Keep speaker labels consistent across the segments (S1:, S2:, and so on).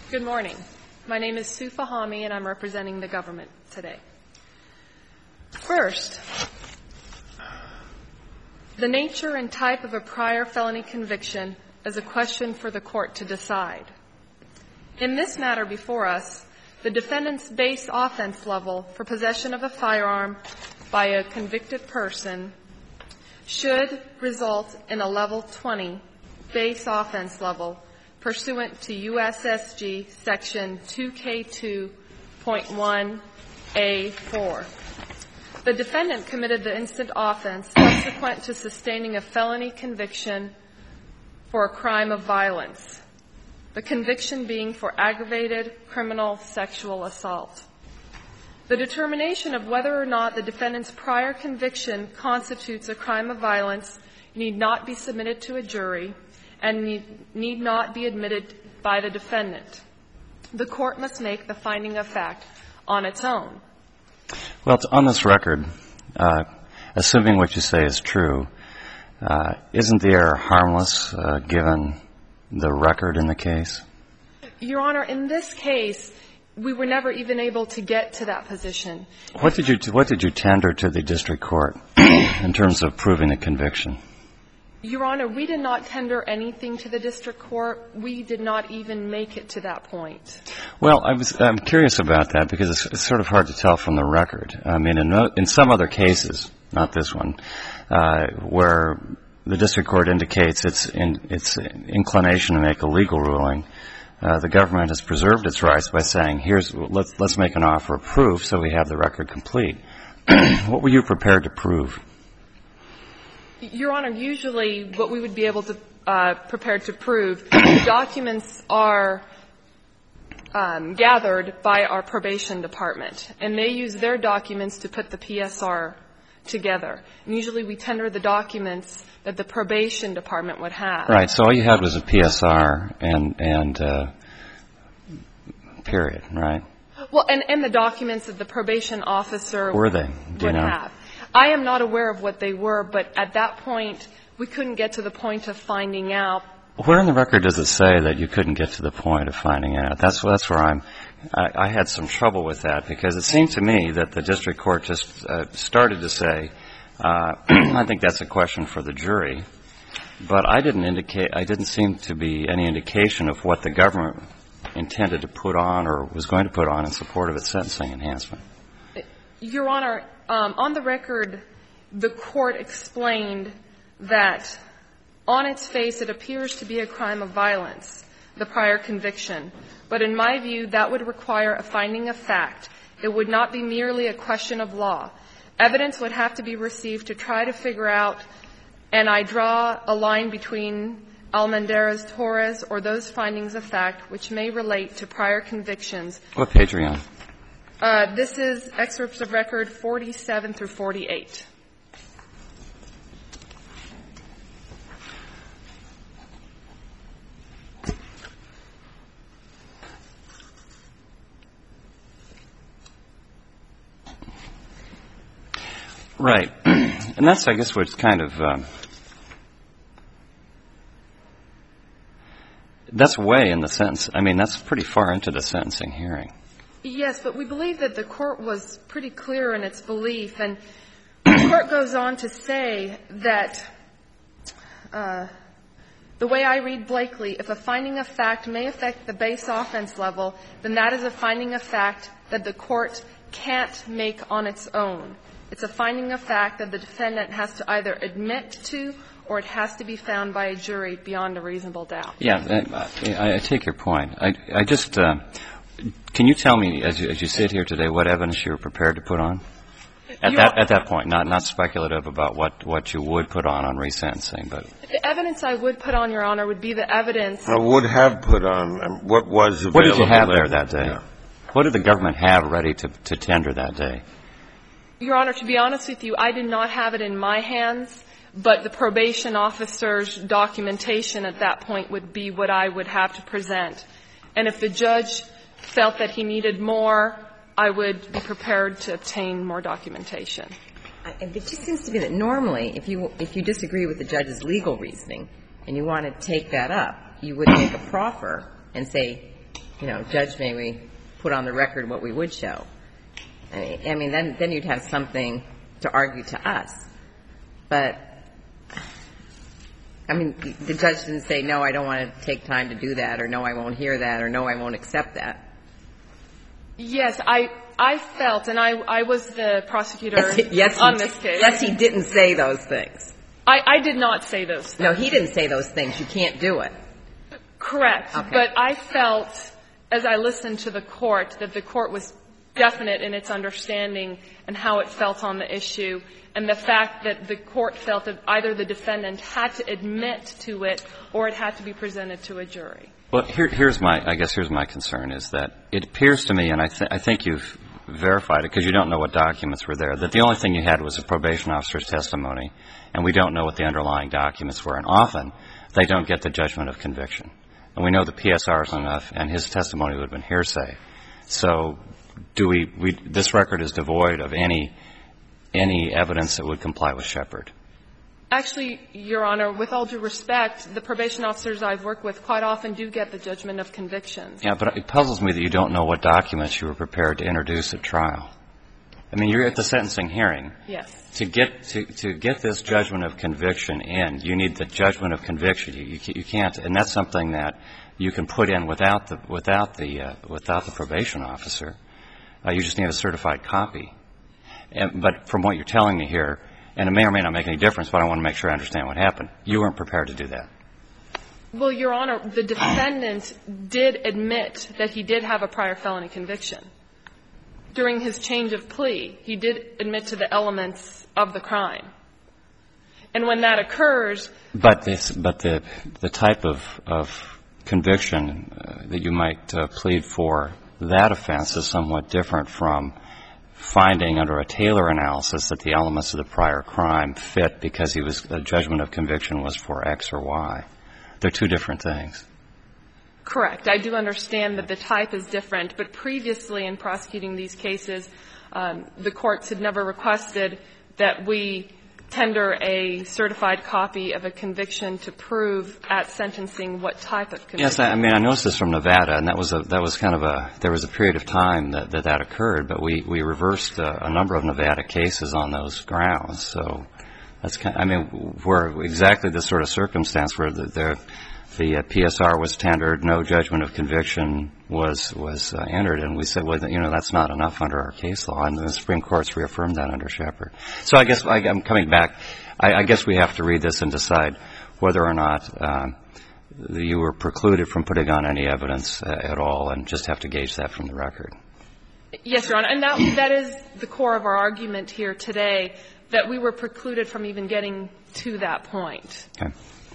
S1: Good morning. My name is Sue Fahami, and I'm representing the government today. First, the nature and type of a prior felony conviction is a question for the court to decide. In this matter before us, the defendant's base offense level for possession of a firearm by a convicted person should result in a level 20 base offense level pursuant to USSG section 2K2.1A4. The defendant committed the instant offense subsequent to sustaining a felony conviction for a crime of violence, the conviction being for aggravated criminal sexual assault. The determination of whether or not the defendant's prior conviction constitutes a crime of violence need not be submitted to a jury and need not be admitted by the defendant. The court must make the finding of fact on its own.
S2: Well, on this record, assuming what you say is true, isn't the error harmless given the record in the case?
S1: Your Honor, in this case, we were never even able to get to that position.
S2: What did you tender to the district court in terms of proving the conviction?
S1: Your Honor, we did not tender anything to the district court. We did not even make it to that point.
S2: Well, I'm curious about that because it's sort of hard to tell from the record. I mean, in some other cases, not this one, where the district court indicates its inclination to make a legal ruling, the government has preserved its rights by saying, let's make an offer of proof so we have the record complete. What were you prepared to prove?
S1: Your Honor, usually what we would be able to prepare to prove, the documents are gathered by our probation department, and they use their documents to put the PSR together. And usually we tender the documents that the probation department would have. Right.
S2: So all you had was a PSR and period, right?
S1: Well, and the documents that the probation officer
S2: would
S1: have. I am not aware of what they were, but at that point, we couldn't get to the point of finding out.
S2: Where in the record does it say that you couldn't get to the point of finding out? That's where I had some trouble with that, because it seemed to me that the district court just started to say, I think that's a question for the jury, but I didn't seem to be any indication of what the government intended to put on or was going to put on in support of its sentencing enhancement.
S1: Your Honor, on the record, the court explained that on its face it appears to be a crime of violence, the prior conviction. But in my view, that would require a finding of fact. It would not be merely a question of law. Evidence would have to be received to try to figure out, and I draw a line between Almendarez-Torres or those findings of fact which may relate to prior convictions.
S2: What page are you on?
S1: This is excerpts of record 47 through 48.
S2: Right. And that's, I guess, what's kind of that's way in the sentence. I mean, that's pretty far into the sentencing hearing.
S1: Yes, but we believe that the court was pretty clear in its belief. And the court goes on to say that the way I read Blakely, if a finding of fact may affect the base offense level, then that is a finding of fact that the court can't make on its own. It's a finding of fact that the defendant has to either admit to or it has to be found by a jury beyond a reasonable doubt.
S2: Yeah, I take your point. I just can you tell me, as you sit here today, what evidence you were prepared to put on? At that point, not speculative about what you would put on resentencing, but
S1: the evidence I would put on, Your Honor, would be the evidence
S3: I would have put on what was available.
S2: What did you have there that day?
S3: Yeah.
S2: What did the government have ready to tender that day?
S1: Your Honor, to be honest with you, I did not have it in my hands, but the probation officer's documentation at that point would be what I would have to present. And if the judge felt that he needed more, I would be prepared to obtain more documentation.
S4: It just seems to me that normally, if you disagree with the judge's legal reasoning and you want to take that up, you would make a proffer and say, Judge, may we put on the record what we would show? I mean, then you'd have something to argue to us. But, I mean, the judge didn't say, no, I don't want to take time to do that, or no, I won't hear that, or no, I won't accept that.
S1: Yes, I felt, and I was the prosecutor on this case.
S4: Yes, he didn't say those things.
S1: I did not say those things.
S4: No, he didn't say those things. You can't do it.
S1: Correct.
S4: Okay.
S1: But I felt, as I listened to the court, that the court was definite in its understanding and how it felt on the issue, and the fact that the court felt that either the defendant had to admit to it or it had to be presented to a jury.
S2: Well, here's my concern is that it appears to me, and I think you've verified it because you don't know what documents were there, that the only thing you had was a probation officer's testimony, and we don't know what the underlying documents were. And often, they don't get the judgment of conviction. And we know the PSR is enough, and his testimony would have been hearsay. So this record is devoid of any evidence that would comply with Shepard.
S1: Actually, Your Honor, with all due respect, the probation officers I've worked with quite often do get the judgment of convictions.
S2: Yeah, but it puzzles me that you don't know what documents you were prepared to introduce at trial. I mean, you're at the sentencing hearing.
S1: Yes.
S2: To get this judgment of conviction in, you need the judgment of conviction. You can't, and that's something that you can put in without the probation officer. You just need a certified copy. But from what you're telling me here, and it may or may not make any difference, but I want to make sure I understand what happened, you weren't prepared to do that.
S1: Well, Your Honor, the defendant did admit that he did have a prior felony conviction. During his change of plea, he did admit to the elements of the crime. And when that occurs...
S2: But the type of conviction that you might plead for that offense is somewhat different from finding under a Taylor analysis that the elements of the prior crime fit because the judgment of conviction was for X or Y. They're two different things.
S1: Correct. I do understand that the type is different, but previously in prosecuting these cases, the courts had never requested that we tender a certified copy of a conviction to prove at sentencing what type of conviction.
S2: Yes, I mean, I noticed this from Nevada, and that was kind of there was a period of time that occurred, but we reversed a number of Nevada cases on those grounds. So that's we're exactly the sort of circumstance where the PSR was tendered, no judgment of conviction was entered, and we said, well, that's not enough under our case law, and the Supreme Court's reaffirmed that under Shepard. So I guess I'm coming back. I guess we have to read this and decide whether or not you were precluded from putting on any evidence at all, and just have to gauge that from the record.
S1: Yes, Your Honor, and that is the core of our argument here today, that we were precluded from even getting to that point.
S2: Okay.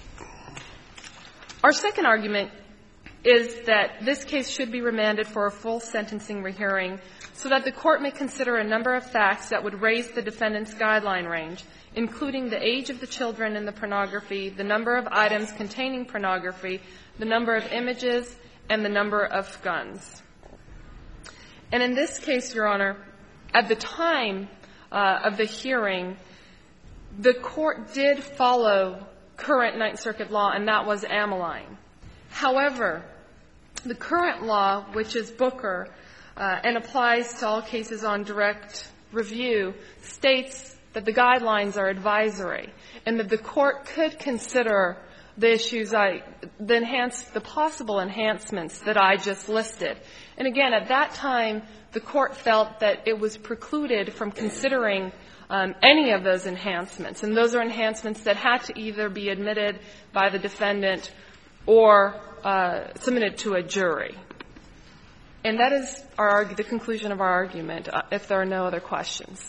S1: Our second argument is that this case should be remanded for a full sentencing rehearing so that the court may consider a number of facts that would raise the defendant's guideline range, including the age of the children in the pornography, the number of items containing pornography, the number of images, and the number of guns. And in this case, Your Honor, at the time of the hearing, the court did follow current Ninth Circuit law, and that was Ameline. However, the current law, which is Booker, and applies to all cases on direct review, states that the guidelines are advisory, and that the court could consider the issues, the possible enhancements that I just listed. And again, at that time, the court felt that it was precluded from considering any of those enhancements. And those are enhancements that had to either be admitted by the defendant or submitted to a jury. And that is the conclusion of our argument, if there are no other questions.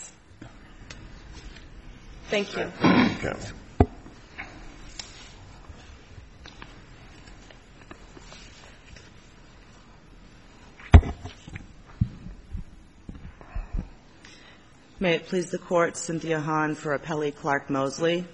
S1: Thank you.
S3: Okay.
S5: May it please the Court, Cynthia Hahn for Appellee Clark Mosley.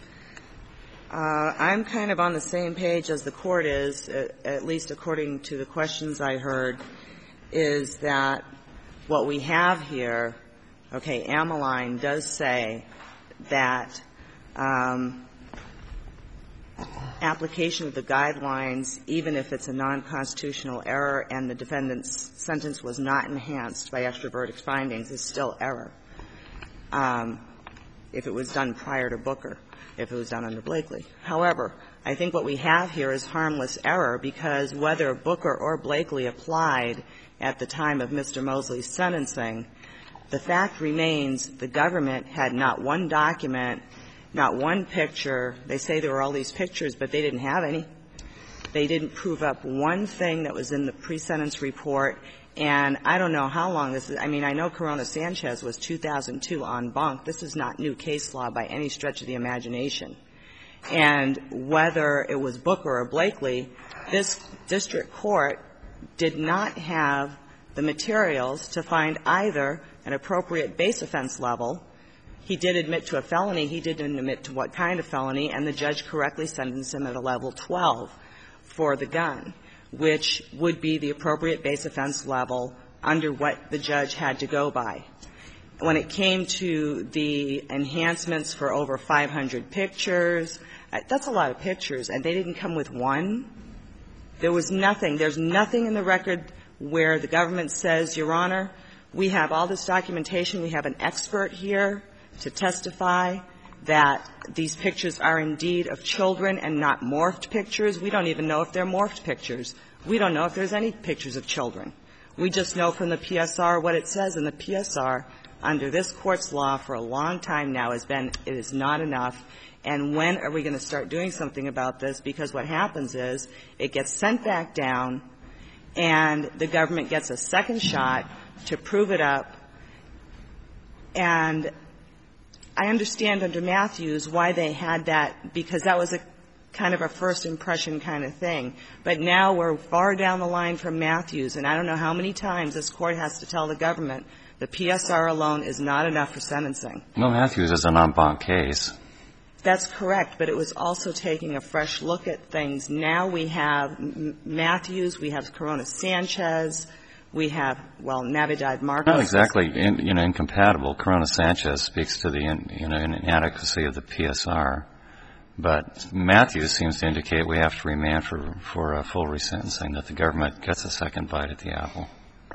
S5: I'm kind of on the same page as the Court is, at least according to the questions I heard, is that what we have here, okay, Ameline does say that application of the guidelines, even if it's a non-constitutional error and the defendant's sentence was not enhanced by extra verdict findings, is still error, if it was done prior to Booker, if it was done under Blakely. However, I think what we have here is harmless error, because whether Booker or Blakely applied at the time of Mr. Mosley's sentencing, the fact remains the government had not one document, not one picture. They say there were all these pictures, but they didn't have any. They didn't prove up one thing that was in the pre-sentence report. And I don't know how long this is. I mean, I know Corona Sanchez was 2002 en banc. This is not new case law by any stretch of the imagination. And whether it was Booker or Blakely, this district court did not have the materials to find either an appropriate base offense level. He did admit to a felony. He didn't admit to what kind of felony, and the judge correctly sentenced him at a level 12 for the gun, which would be the appropriate base offense level under what the judge had to go by. When it came to the enhancements for over 500 pictures, that's a lot of pictures, and they didn't come with one. There was nothing. There's nothing in the record where the government says, Your Honor, we have all this documentation. We have an expert here to testify that these pictures are indeed of children and not morphed pictures. We don't even know if they're morphed pictures. We don't know if there's any pictures of children. We just know from the PSR what it says, and the PSR, under this Court's law for a long time now, has been it is not enough. And when are we going to start doing something about this? Because what happens is it gets sent back down, and the government gets a second shot to prove it up. And I understand under Matthews why they had that, because that was a kind of a first impression kind of thing. But now we're far down the line from Matthews, and I don't know how many times this Court has to tell the government the PSR alone is not enough for sentencing.
S2: No, Matthews is an en banc case.
S5: That's correct, but it was also taking a fresh look at things. Now we have Matthews, we have Corona Sanchez, we have, well, Navidad Marcos.
S2: Not exactly, incompatible. Corona Sanchez speaks to the, inadequacy of the PSR. But Matthews seems to indicate we have to remand for a full resentencing, that the government gets a second bite at the apple.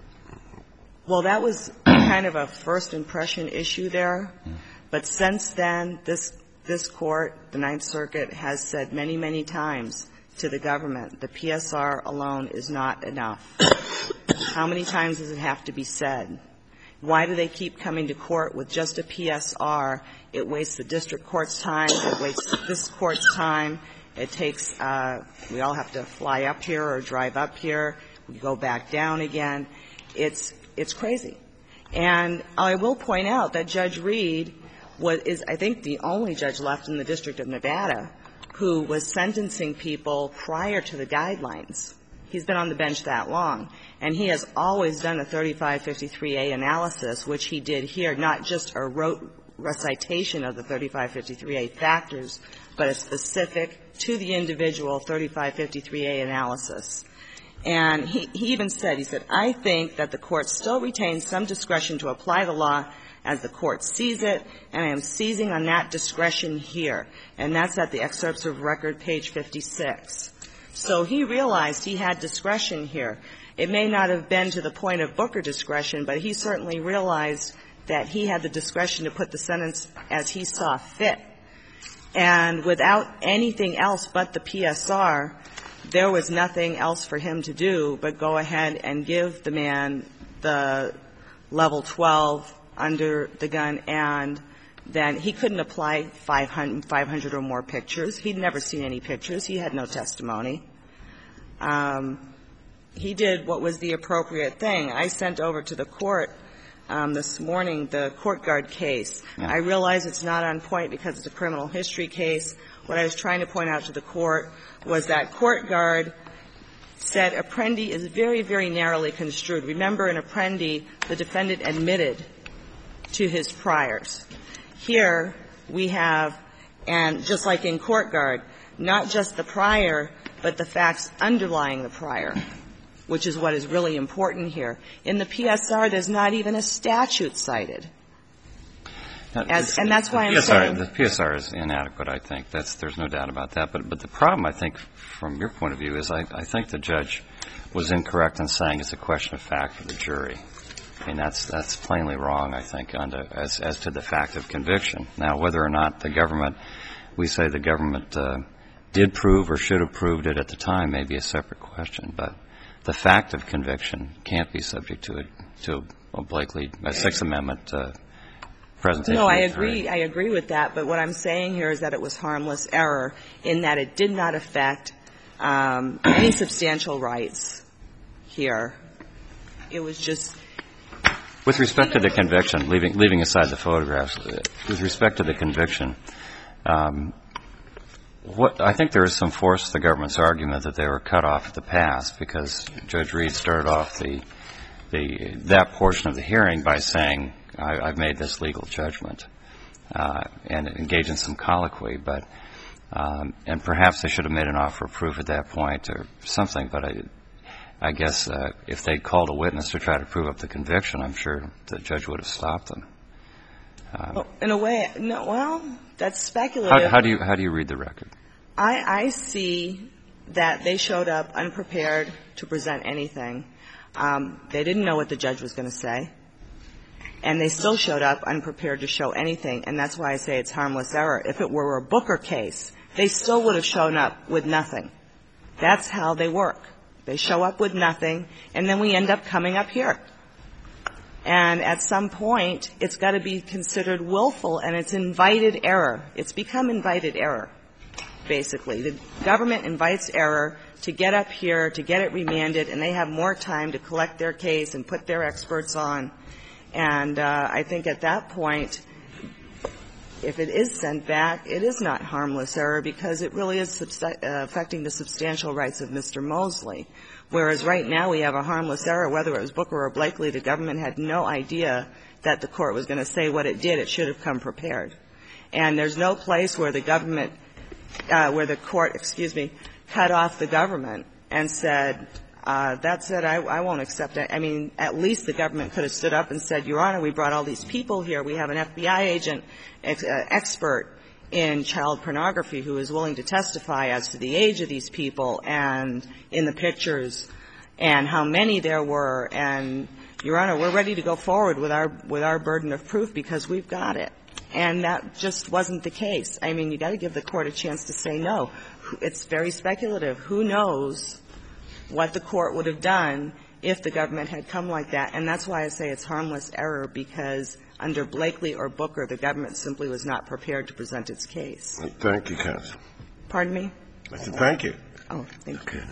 S5: Well, that was kind of a first impression issue there. But since then, this Court, the Ninth Circuit, has said many, many times to the government, the PSR alone is not enough. How many times does it have to be said? Why do they keep coming to court with just a PSR? It wastes the district court's time. It wastes this court's time. It takes we all have to fly up here or drive up here. We go back down again. It's crazy. And I will point out that Judge Reed is, I think, the only judge left in the District of Nevada who was sentencing people prior to the guidelines. He's been on the bench that long. And he has always done a 3553A analysis, which he did here, not just a rote recitation of the 3553A factors, but a specific to the individual 3553A analysis. And he even said, he said, I think that the Court still retains some discretion to apply the law as the Court sees it, and I am seizing on that discretion here. And that's at the excerpts of record, page 56. So he realized he had discretion here. It may not have been to the point of Booker discretion, but he certainly realized that he had the discretion to put the sentence as he saw fit. And without anything else but the PSR, there was nothing else for him to do but go ahead and give the man the level 12 under the gun, and then he couldn't apply 500 or more pictures. He'd never seen any pictures. He had no testimony. He did what was the appropriate thing. I sent over to the Court this morning the Court Guard case. I realize it's not on point because it's a criminal history case. What I was trying to point out to the Court was that Court Guard said Apprendi is very, very narrowly construed. Remember, in Apprendi, the defendant admitted to his priors. Here we have, and just like in Court Guard, not just the prior, but the facts underlying the prior, which is what is really important here. In the PSR, there's not even a statute cited. And that's why I'm saying
S2: the PSR is inadequate, I think. There's no doubt about that. But the problem, I think, from your point of view, is I think the judge was incorrect in saying it's a question of fact for the jury. I mean, that's plainly wrong, I think, as to the fact of conviction. Now, whether or not the government, we say the government did prove or should have proved it at the time may be a separate question. But the fact of conviction can't be subject to a Blakely, a Sixth Amendment presentation.
S5: No, I agree with that. But what I'm saying here is that it was harmless error in that it did not affect any substantial rights here. It was just.
S2: With respect to the conviction, leaving aside the photographs, with respect to the conviction, I think there is some force to the government's argument that they were cut off at the pass because Judge Reed started off that portion of the hearing by saying, I've made this legal judgment, and engaged in some colloquy, but and perhaps they should have made an offer of proof at that point or something, but I guess if they'd called a witness to try to prove up the conviction, I'm sure the judge would have stopped them.
S5: In a way, no, well, that's speculative.
S2: How do you read the record?
S5: I see that they showed up unprepared to present anything. They didn't know what the judge was going to say, and they still showed up unprepared to show anything, and that's why I say it's harmless error. If it were a Booker case, they still would have shown up with nothing. That's how they work. They show up with nothing, and then we end up coming up here. And at some point, it's got to be considered willful, and it's invited error. It's become invited error, basically. The government invites error to get up here, to get it remanded, and they have more time to collect their case and put their experts on. And I think at that point, if it is sent back, it is not harmless error because it really is affecting the substantial rights of Mr. Mosley. Whereas right now we have a harmless error, whether it was Booker or Blakely, the government had no idea that the court was going to say what it did. It should have come prepared. And there's no place where the government, where the court, cut off the government and said, that's it, I won't accept it. I mean, at least the government could have stood up and said, Your Honor, we brought all these people here. We have an FBI agent, expert in child pornography who is willing to testify as to the age of these people and in the pictures and how many there were. And, Your Honor, we're ready to go forward with our burden of proof because we've got it. And that just wasn't the case. I mean, you got to give the court a chance to say no. It's very speculative. Who knows what the court would have done if the government had come like that. And that's why I say it's harmless error, because under Blakely or Booker, the government simply was not prepared to present its case.
S3: Thank you, counsel.
S5: Pardon me?
S3: I said thank you.
S5: Oh, thank you.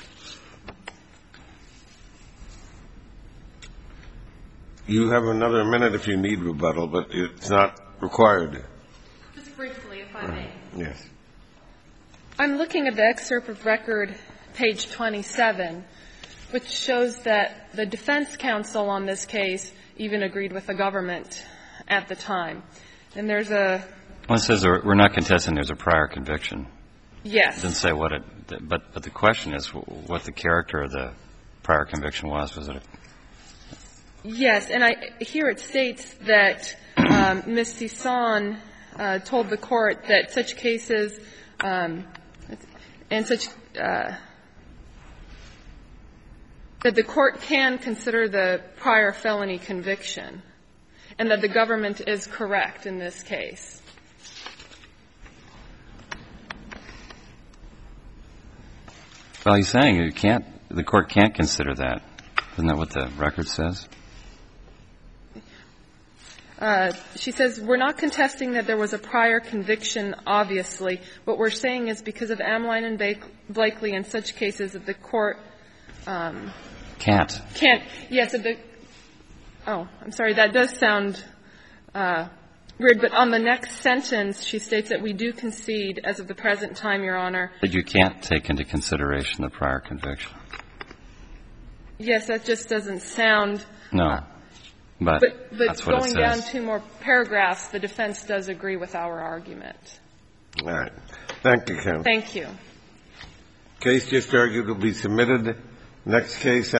S3: You have another minute if you need rebuttal, but it's not required.
S1: Just briefly, if I may.
S3: Yes.
S1: I'm looking at the excerpt of record, page 27, which shows that the defense counsel on this case even agreed with the government at the time. And there's a...
S2: Well, it says we're not contesting there's a prior conviction.
S1: Yes.
S2: It doesn't say what it... But the question is what the character of the prior conviction was. Was it a...
S1: Yes. And here it states that Ms. Sison told the court that such cases and such... that the court can consider the prior felony conviction and that the government is correct in this case.
S2: Well, he's saying the court can't consider that. Isn't that what the record says?
S1: She says, we're not contesting that there was a prior conviction, obviously. What we're saying is because of Amline and Blakely in such cases that the court
S2: Can't.
S1: Yes. I'm sorry. That does sound weird. But on the next sentence, she states that we do concede, as of the present time, Your Honor.
S2: That you can't take into consideration the prior conviction.
S1: Yes, that just doesn't sound.
S2: No. But that's what it says.
S1: Going down 2 more paragraphs, the defense does agree with our argument.
S3: All right. Thank you, counsel.
S1: Thank you.
S3: Case just argued will be submitted. Next case.